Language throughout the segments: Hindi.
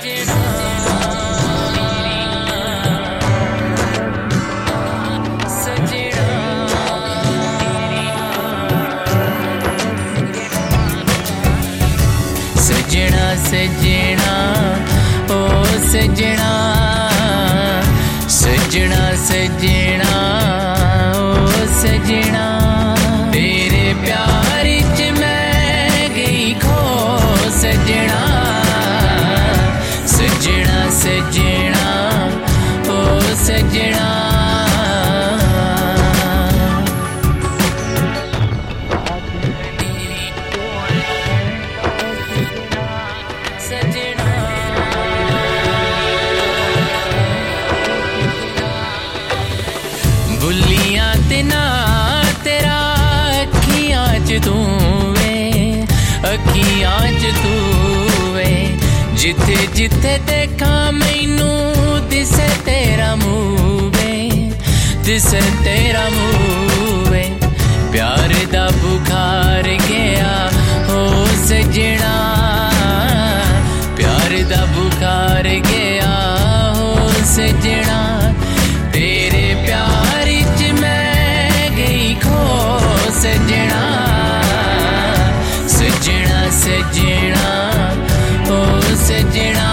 सजना सजना सजना ओ सजना सजना सजना ओ सजना तेरे प्यार च मैं गई खो सजना सजना सजना ओ सजना बुलियां ते ना तेरा अखियां च तू वे अखियां च तू वे जिथे जिथे देखा मैनू दिसे तेरा मुँह वे दिसे तेरा मुँह वे प्यार दा बुखार गया हो सजना प्यार दा बुखार गया हो सजना तेरे प्यार च मैं गई खो सजना सजना सजना ओ सजना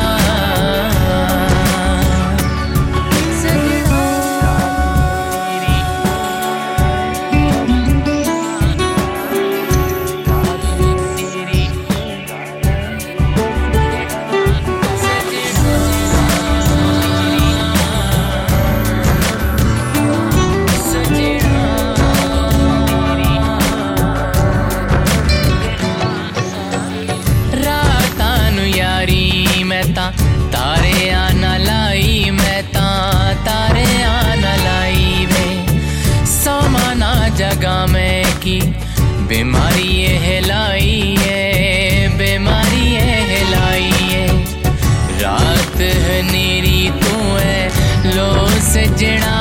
तारे आना लाई मैं तारे आना लाई वे समाना जगह में की बीमारी है लाई है बीमारी है लाई है रात है नीरी तू है लो सजना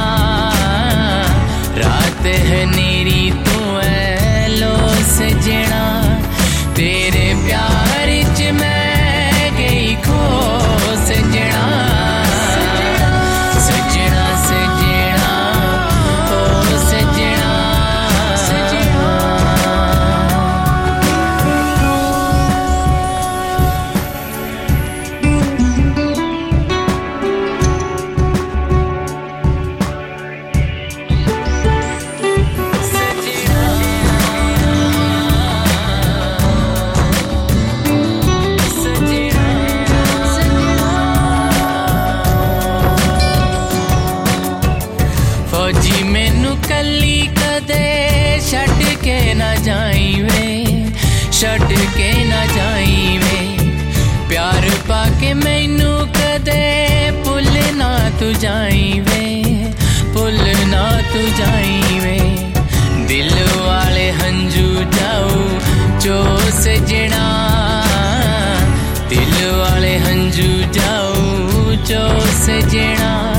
रात है नीरी तू है लो सजना तेरे प्यार च मैं गई खो सजना सजना सजना ओ सजना सजना फौजी मैनू कली कदे छड़ के ना जाई वे छड़ के ना जाई वे प्यार पाके मैनू कदे भुल ना तू जाई वे भुल ना तू जाई वे दिल वाले हंजू जाऊ जो सजना दिल वाले हंजू जाऊ जो सजना